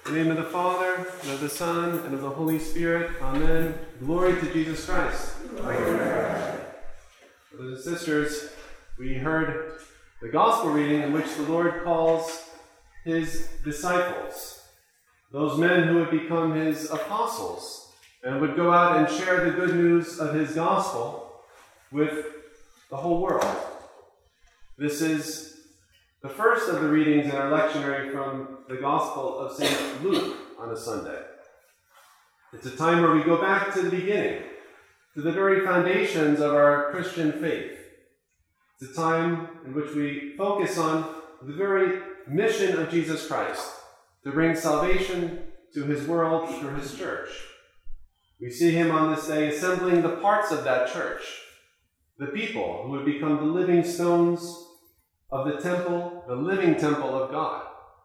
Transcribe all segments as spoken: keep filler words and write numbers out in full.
In the name of the Father, and of the Son, and of the Holy Spirit. Amen. Glory to Jesus Christ. Amen. Brothers and sisters, we heard the gospel reading in which the Lord calls his disciples, those men who would become his apostles and would go out and share the good news of his gospel with the whole world. This is the first of the readings in our lectionary from the Gospel of Saint Luke on a Sunday. It's a time where we go back to the beginning, to the very foundations of our Christian faith. It's a time in which we focus on the very mission of Jesus Christ, to bring salvation to his world through his church. We see him on this day assembling the parts of that church, the people who would become the living stones of the temple, the living temple of God.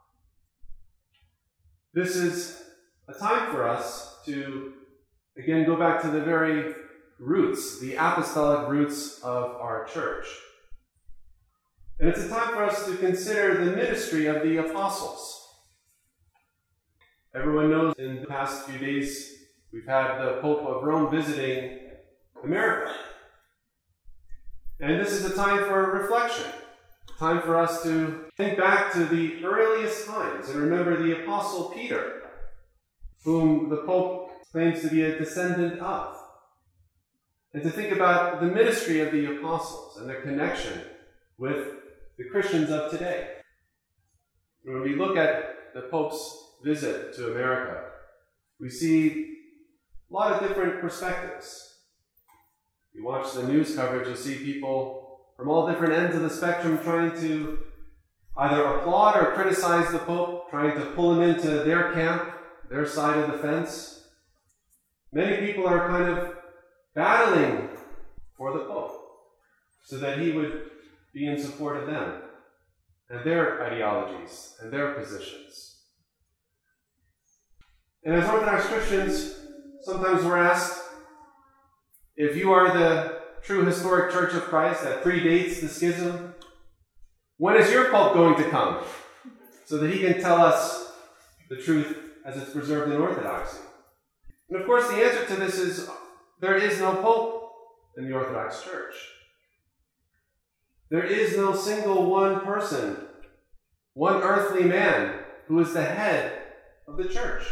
This is a time for us to, again, go back to the very roots, the apostolic roots of our church. And it's a time for us to consider the ministry of the apostles. Everyone knows in the past few days we've had the Pope of Rome visiting America. And this is a time for reflection. Time for us to think back to the earliest times and remember the Apostle Peter, whom the Pope claims to be a descendant of, and to think about the ministry of the apostles and their connection with the Christians of today. When we look at the Pope's visit to America, we see a lot of different perspectives. You watch the news coverage, you'll see people from all different ends of the spectrum trying to either applaud or criticize the Pope, trying to pull him into their camp, their side of the fence. Many people are kind of battling for the Pope so that he would be in support of them and their ideologies and their positions. And as Orthodox Christians, sometimes we're asked, if you are the true historic Church of Christ that predates the schism, when is your Pope going to come so that he can tell us the truth as it's preserved in Orthodoxy? And of course the answer to this is there is no Pope in the Orthodox Church. There is no single one person, one earthly man who is the head of the church.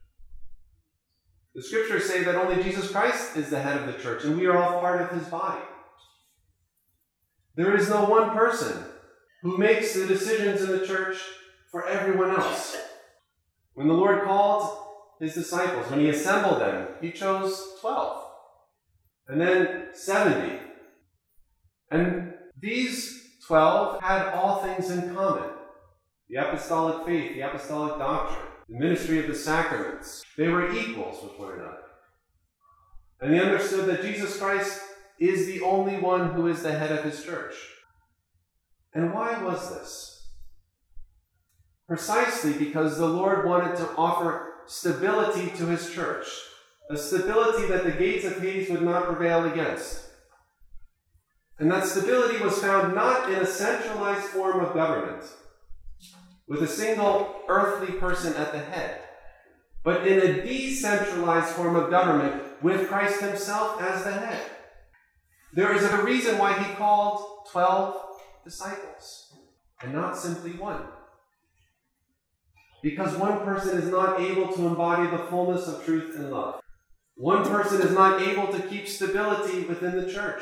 The scriptures say that only Jesus Christ is the head of the church, and we are all part of his body. There is no one person who makes the decisions in the church for everyone else. When the Lord called his disciples, when he assembled them, he chose twelve, and then seventy. And these twelve had all things in common: the apostolic faith, the apostolic doctrine, the ministry of the sacraments. They were equals with one another. And they understood that Jesus Christ is the only one who is the head of his church. And why was this? Precisely because the Lord wanted to offer stability to his church, a stability that the gates of Hades would not prevail against. And that stability was found not in a centralized form of government, with a single earthly person at the head, but in a decentralized form of government with Christ himself as the head. There is a reason why he called twelve disciples, and not simply one. Because one person is not able to embody the fullness of truth and love. One person is not able to keep stability within the church.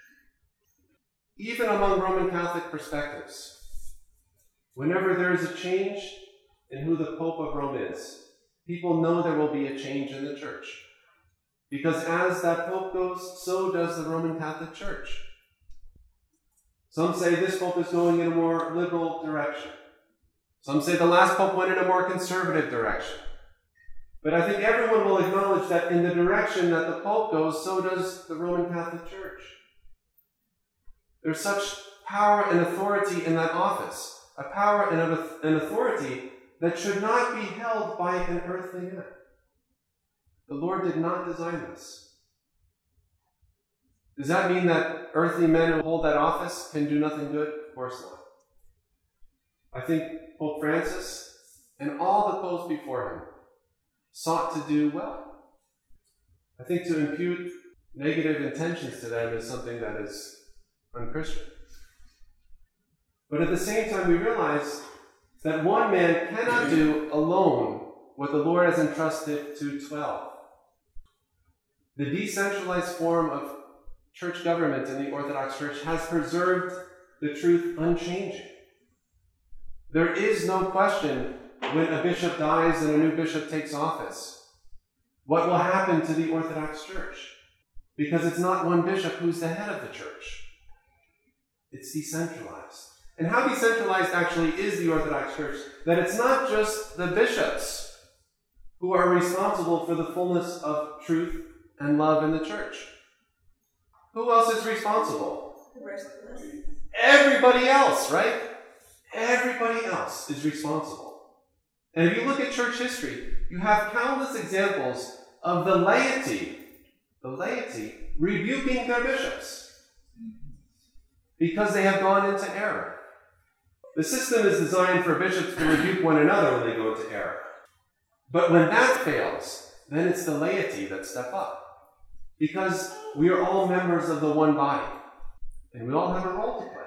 Even among Roman Catholic perspectives, whenever there is a change in who the Pope of Rome is, people know there will be a change in the church. Because as that Pope goes, so does the Roman Catholic Church. Some say this Pope is going in a more liberal direction. Some say the last Pope went in a more conservative direction. But I think everyone will acknowledge that in the direction that the Pope goes, so does the Roman Catholic Church. There's such power and authority in that office. A power and an authority that should not be held by an earthly man. The Lord did not design this. Does that mean that earthly men who hold that office can do nothing good? Of course not. I think Pope Francis and all the popes before him sought to do well. I think to impute negative intentions to them is something that is unchristian. But at the same time, we realize that one man cannot do alone what the Lord has entrusted to twelve. The decentralized form of church government in the Orthodox Church has preserved the truth unchanging. There is no question when a bishop dies and a new bishop takes office, what will happen to the Orthodox Church? Because it's not one bishop who's the head of the church. It's decentralized. And how decentralized actually is the Orthodox Church? That it's not just the bishops who are responsible for the fullness of truth and love in the church. Who else is responsible? The rest of us. Everybody else, right? Everybody else is responsible. And if you look at church history, you have countless examples of the laity, the laity rebuking their bishops because they have gone into error. The system is designed for bishops to rebuke one another when they go into error. But when that fails, then it's the laity that step up. Because we are all members of the one body, and we all have a role to play.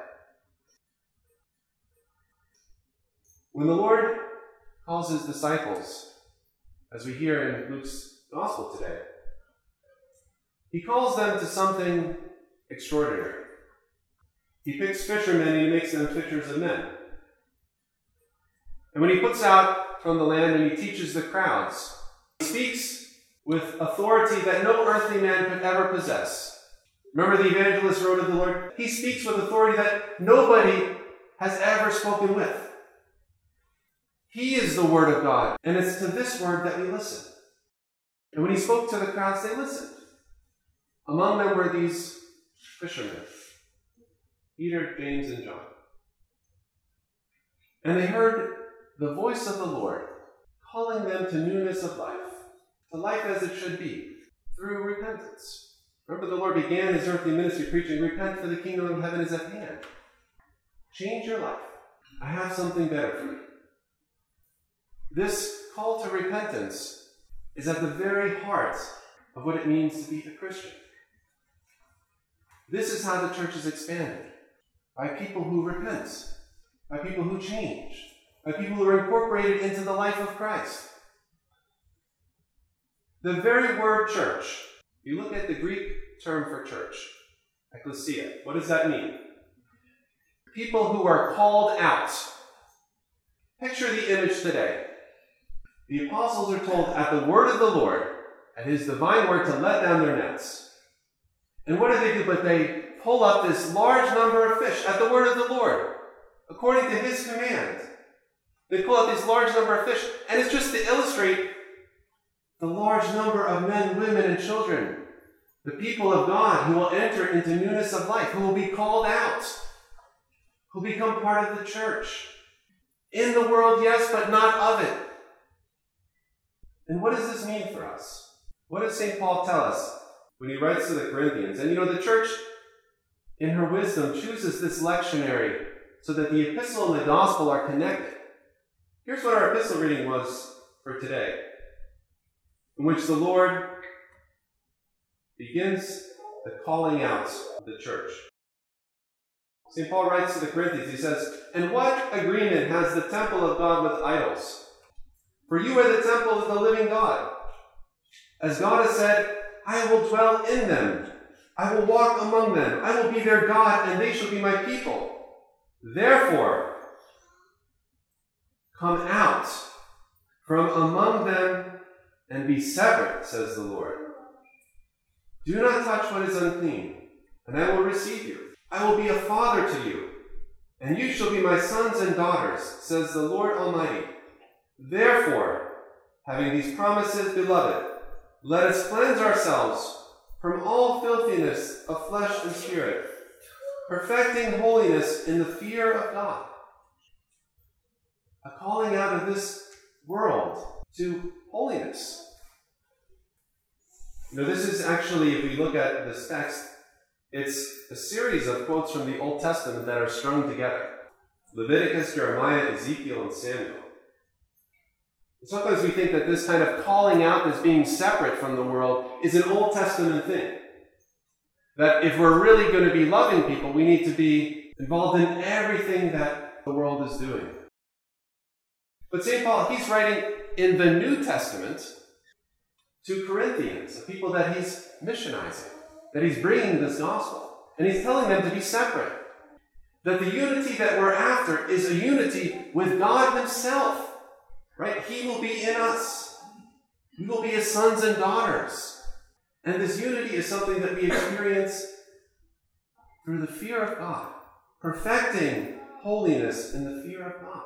When the Lord calls his disciples, as we hear in Luke's Gospel today, he calls them to something extraordinary. He picks fishermen and he makes them fishers of men. And when he puts out from the land and he teaches the crowds, he speaks with authority that no earthly man could ever possess. Remember the evangelist wrote of the Lord? He speaks with authority that nobody has ever spoken with. He is the Word of God, and it's to this Word that we listen. And when he spoke to the crowds, they listened. Among them were these fishermen, Peter, James, and John. And they heard the voice of the Lord calling them to newness of life, to life as it should be, through repentance. Remember, the Lord began his earthly ministry preaching, "Repent, for the kingdom of heaven is at hand." Change your life. I have something better for you. This call to repentance is at the very heart of what it means to be a Christian. This is how the church is expanded, by people who repent, by people who change, by people who are incorporated into the life of Christ. The very word church, if you look at the Greek term for church, ecclesia, what does that mean? People who are called out. Picture the image today. The apostles are told at the word of the Lord, at his divine word, to let down their nets. And what do they do? But they pull up this large number of fish at the word of the Lord, according to his command. They pull out this large number of fish, and it's just to illustrate the large number of men, women, and children, the people of God who will enter into newness of life, who will be called out, who become part of the church. In the world, yes, but not of it. And what does this mean for us? What does Saint Paul tell us when he writes to the Corinthians? And you know, the church, in her wisdom, chooses this lectionary so that the epistle and the gospel are connected. Here's what our epistle reading was for today, in which the Lord begins the calling out of the church. Saint Paul writes to the Corinthians, he says, "And what agreement has the temple of God with idols? For you are the temple of the living God. As God has said, I will dwell in them. I will walk among them. I will be their God, and they shall be my people. Therefore, come out from among them and be separate, says the Lord. Do not touch what is unclean, and I will receive you. I will be a father to you, and you shall be my sons and daughters, says the Lord Almighty. Therefore, having these promises, beloved, let us cleanse ourselves from all filthiness of flesh and spirit, perfecting holiness in the fear of God." A calling out of this world to holiness. You know, this is actually, if we look at this text, it's a series of quotes from the Old Testament that are strung together. Leviticus, Jeremiah, Ezekiel, and Samuel. Sometimes we think that this kind of calling out as being separate from the world is an Old Testament thing. That if we're really going to be loving people, we need to be involved in everything that the world is doing. But Saint Paul, he's writing in the New Testament to Corinthians, the people that he's missionizing, that he's bringing this gospel. And he's telling them to be separate. That the unity that we're after is a unity with God himself. Right? He will be in us. We will be his sons and daughters. And this unity is something that we experience through the fear of God, perfecting holiness in the fear of God.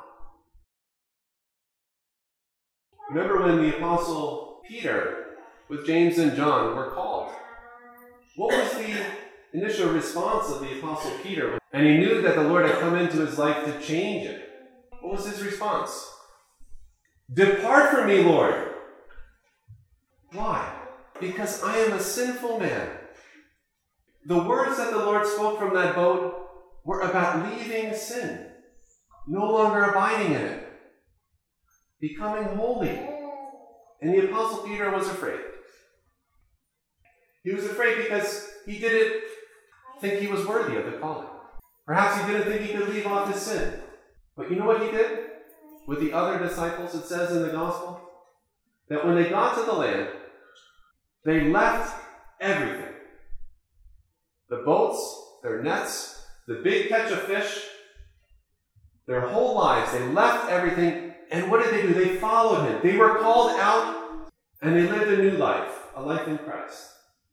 Remember when the Apostle Peter, with James and John, were called? What was the initial response of the Apostle Peter? And he knew that the Lord had come into his life to change it. What was his response? Depart from me, Lord. Why? Because I am a sinful man. The words that the Lord spoke from that boat were about leaving sin, no longer abiding in it, becoming holy. And the Apostle Peter was afraid. He was afraid because he didn't think he was worthy of the calling. Perhaps he didn't think he could leave off his sin. But you know what he did? With the other disciples, it says in the gospel, that when they got to the land, they left everything. The boats, their nets, the big catch of fish, their whole lives, they left everything. And what did they do? They followed him. They were called out and they lived a new life, a life in Christ.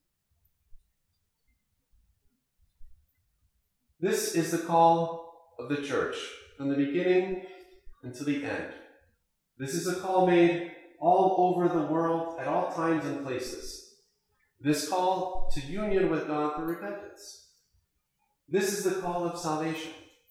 This is the call of the church from the beginning until the end. This is a call made all over the world at all times and places. This call to union with God through repentance. This is the call of salvation.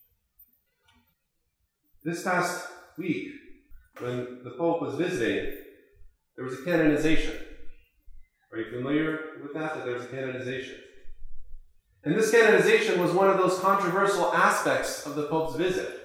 This past week, when the Pope was visiting, there was a canonization. Are you familiar with that? That there was a canonization. And this canonization was one of those controversial aspects of the Pope's visit.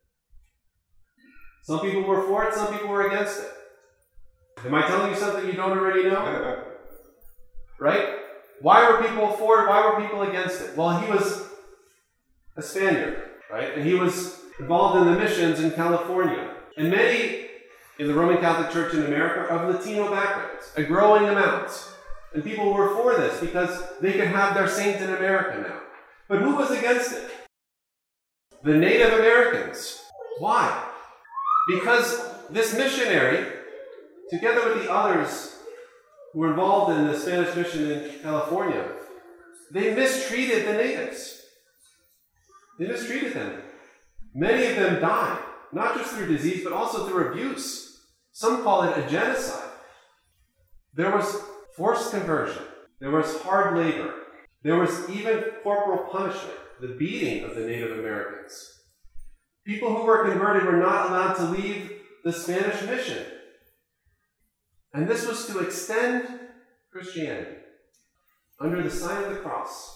Some people were for it, some people were against it. Am I telling you something you don't already know? Right? Why were people for it? Why were people against it? Well, he was a Spaniard, right? And he was involved in the missions in California. And many in the Roman Catholic Church in America are of Latino backgrounds, a growing amount. And people were for this because they could have their saint in America now. But who was against it? The Native Americans. Why? Because this missionary, together with the others who were involved in the Spanish mission in California, they mistreated the natives. They mistreated them. Many of them died, not just through disease, but also through abuse. Some call it a genocide. There was forced conversion. There was hard labor. There was even corporal punishment, the beating of the Native Americans. People who were converted were not allowed to leave the Spanish mission. And this was to extend Christianity under the sign of the cross.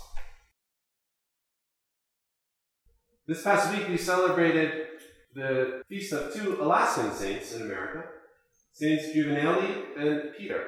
This past week we celebrated the feast of two Alaskan saints in America, Saints Juvenali and Peter.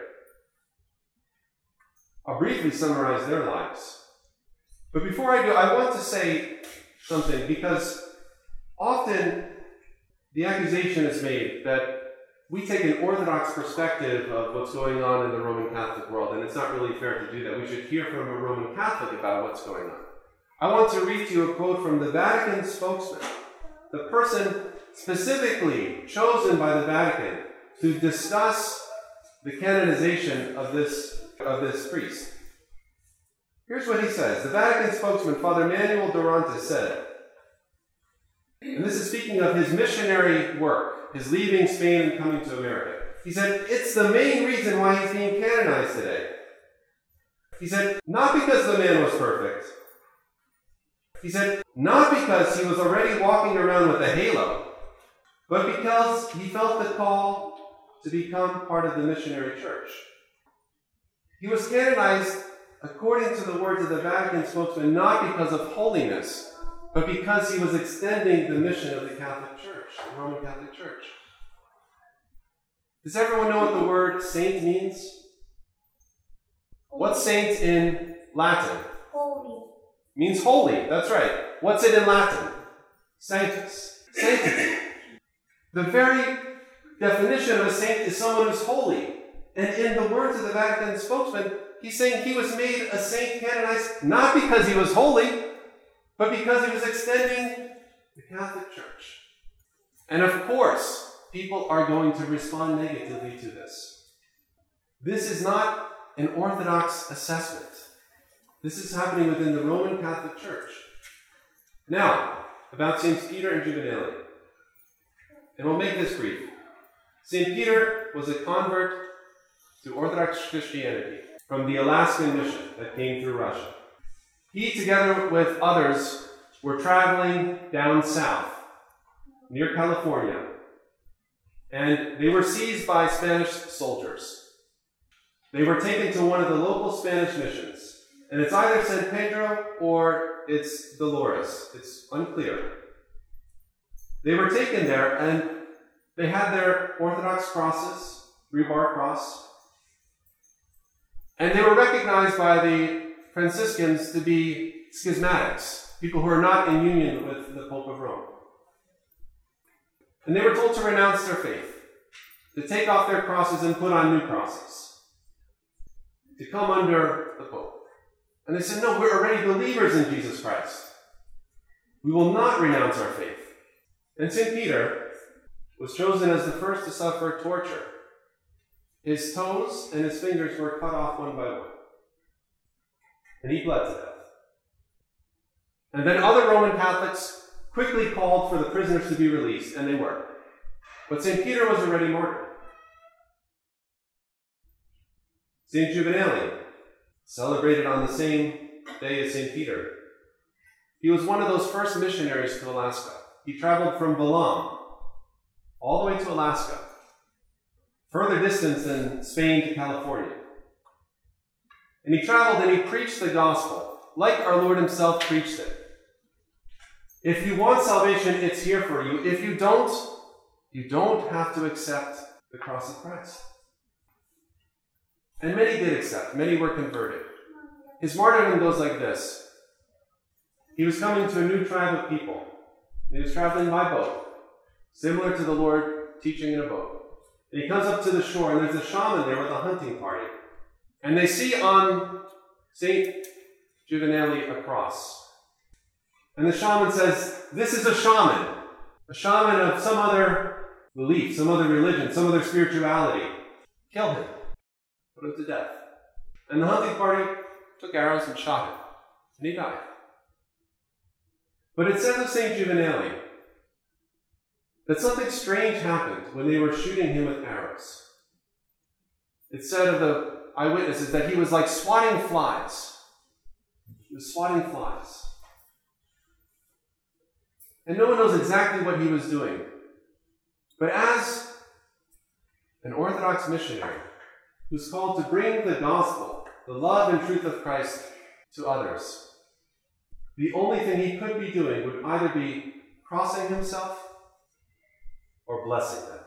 I'll briefly summarize their lives. But before I do, I want to say something, because often the accusation is made that we take an Orthodox perspective of what's going on in the Roman Catholic world, and it's not really fair to do that. We should hear from a Roman Catholic about what's going on. I want to read to you a quote from the Vatican spokesman, the person specifically chosen by the Vatican to discuss the canonization of this, of this priest. Here's what he says. The Vatican spokesman, Father Manuel Durantes, said, and this is speaking of his missionary work, his leaving Spain and coming to America. He said, it's the main reason why he's being canonized today. He said, not because the man was perfect. He said, not because he was already walking around with a halo, but because he felt the call to become part of the missionary church. He was canonized, according to the words of the Vatican spokesman, not because of holiness, but because he was extending the mission of the Catholic Church, the Roman Catholic Church. Does everyone know what the word saint means? What's saint in Latin? Holy. Means holy, that's right. What's it in Latin? Sanctus. Sanctity. The very definition of a saint is someone who's holy. And in the words of the Vatican spokesman, he's saying he was made a saint canonized not because he was holy, but because he was extending the Catholic Church. And of course, people are going to respond negatively to this. This is not an orthodox assessment. This is happening within the Roman Catholic Church. Now, about Saints Peter and Juvenali. And we'll make this brief. Saint Peter was a convert to Orthodox Christianity from the Alaskan mission that came through Russia. He, together with others, were traveling down south, near California, and they were seized by Spanish soldiers. They were taken to one of the local Spanish missions, and it's either San Pedro or it's Dolores. It's unclear. They were taken there, and they had their Orthodox crosses, rebar cross, and they were recognized by the Franciscans to be schismatics, people who are not in union with the Pope of Rome. And they were told to renounce their faith, to take off their crosses and put on new crosses, to come under the Pope. And they said, no, we're already believers in Jesus Christ. We will not renounce our faith. And Saint Peter was chosen as the first to suffer torture. His toes and his fingers were cut off one by one. And he bled to death. And then other Roman Catholics quickly called for the prisoners to be released, and they were. But Saint Peter was already martyred. Saint Juvenali, celebrated on the same day as Saint Peter. He was one of those first missionaries to Alaska. He traveled from Balam all the way to Alaska, further distance than Spain to California. And he traveled and he preached the gospel, like our Lord himself preached it. If you want salvation, it's here for you. If you don't, you don't have to accept the cross of Christ. And many did accept. Many were converted. His martyrdom goes like this. He was coming to a new tribe of people. He was traveling by boat, similar to the Lord teaching in a boat. And he comes up to the shore, and there's a shaman there with a hunting party. And they see on Saint Juvenali a cross. And the shaman says, this is a shaman. A shaman of some other belief, some other religion, some other spirituality. Kill him. Put him to death. And the hunting party took arrows and shot him. And he died. But it says of Saint Juvenali that something strange happened when they were shooting him with arrows. It said of the eyewitnesses that he was like swatting flies. He was swatting flies. And no one knows exactly what he was doing. But as an Orthodox missionary who's called to bring the gospel, the love and truth of Christ to others, the only thing he could be doing would either be crossing himself or blessing them.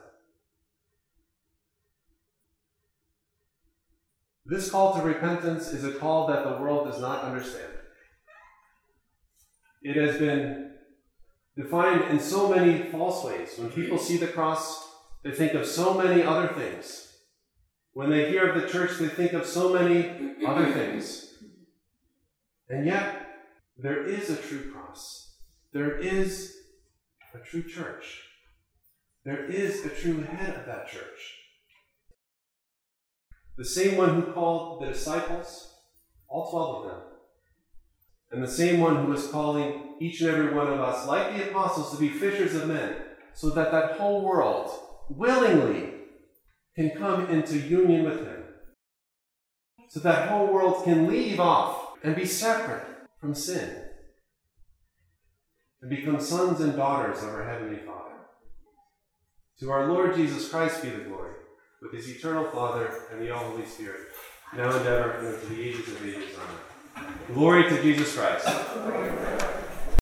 This call to repentance is a call that the world does not understand. It has been defined in so many false ways. When people see the cross, they think of so many other things. When they hear of the church, they think of so many other things. And yet, there is a true cross. There is a true church. There is a true head of that church. The same one who called the disciples, all twelve of them, and the same one who is calling each and every one of us, like the apostles, to be fishers of men, so that that whole world willingly can come into union with him. So that whole world can leave off and be separate from sin and become sons and daughters of our Heavenly Father. To our Lord Jesus Christ be the glory, with his eternal Father and the all Holy Spirit, now and ever and unto the ages of ages. Amen. Glory to Jesus Christ.